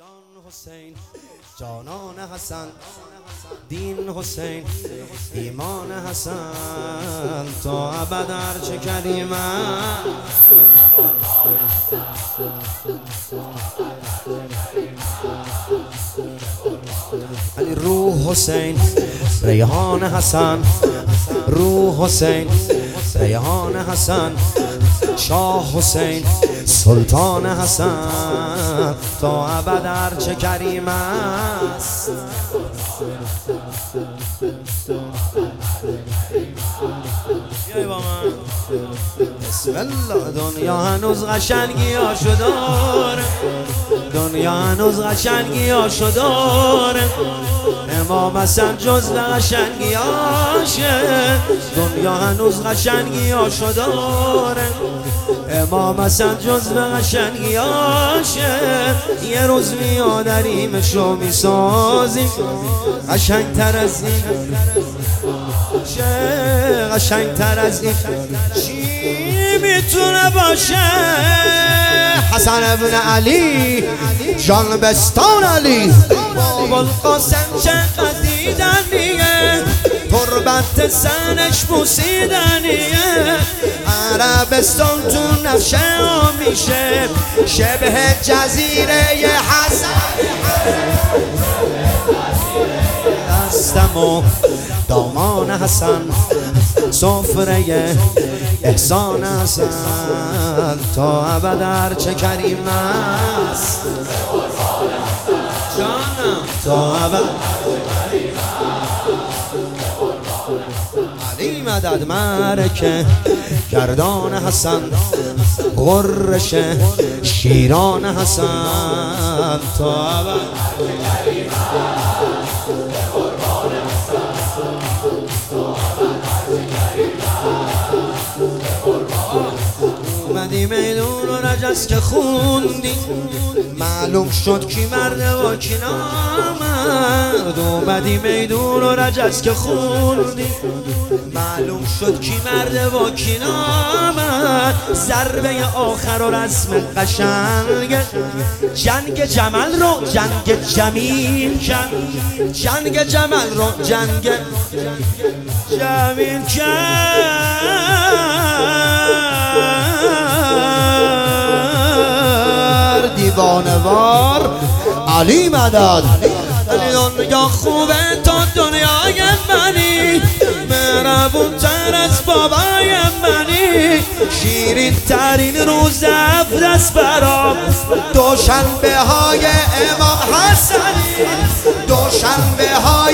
جان حسین جانان حسن دین حسین ایمان حسن تا ابد ارچه کریم علی روح حسین ریحان حسن روح حسین ریحان حسن شاه حسین سلطان حسن تا ابد ارچه کریم است. بسم الله. دنیا هنوز قشنگی هاشو داره، دنیا هنوز قشنگی هاشو داره، امام حسن جز قشنگی هاشه، دنیا هنوز قشنگی هاشو داره، امام حسن جز قشنگی هاشه. یه روز میادریمشو میسازیم قشنگتر از این، قشنگتر از این چی میتونه باشه؟ حسن ابن علی جان بستان علی بابا القاسم چقدر دیدنیه، تربت سنش بوسیدنیه، عربستان تو نقشه ها میشه شبه جزیره حسن. دستم و دامان حسن سفره احسان حسن تا ابد ارچه کریم است. جانم تا ابد علی مدد مرکه گردان حسن غرش شیران حسن تا ابد اومدی میدون و رجز که خوندی معلوم شد کی مرده و کی نامرد. اومدی میدون و رجز که خوندی معلوم شد کی مرده و کی نامرد. ضربه آخر و رسم قشنگ جنگ جمل رو جنگ جمیل کرد، جنگ جمل رو جنگ جمیل کرد. دیوانوار علی مدد علی دنیا خوبه تا دنیای منی، مهربون تر از بابای منی، شیرین ترین روز دست برام دوشنبه های امام حسنی، دوشنبه های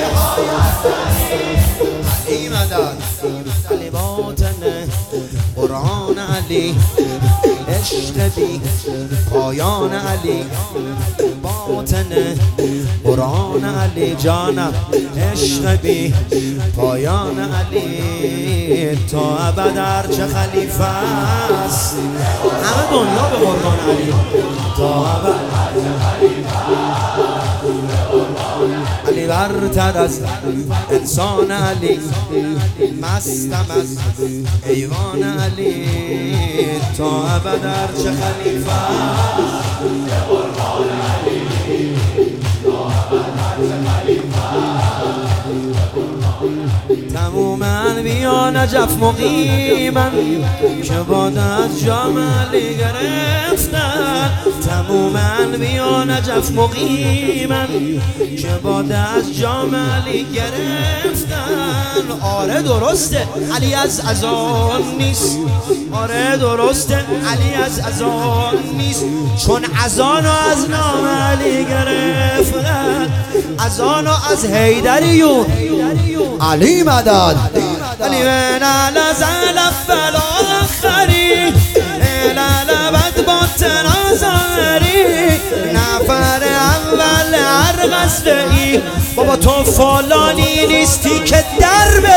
علی مدد علی باطن قرآن علی عشق بی پایان علی، باطن قرآن علی جانم عشق بی پایان علی تا ابد ارچه خلیفه است. همه دنیا به قرآن علی تا ابد علی برتر از انسان علی، مستم از ایوان علی تا ابد ارچه خلیفه تموم انبیا نجف مقیمن که باد از جام علی گرفتن، تموم انبیا نجف مقیمن که باد از جام علی گرفتن. آره درسته علی از اذان نیست، آره درسته علی از اذان نیست، چون اذانو از نام علی گرفتن، اذانو از حیدریون علی مدد علی من نزل فلاخری الالبد با تنازاری نفر اول هر غزله ای. بابا تو فلانی نیستی که در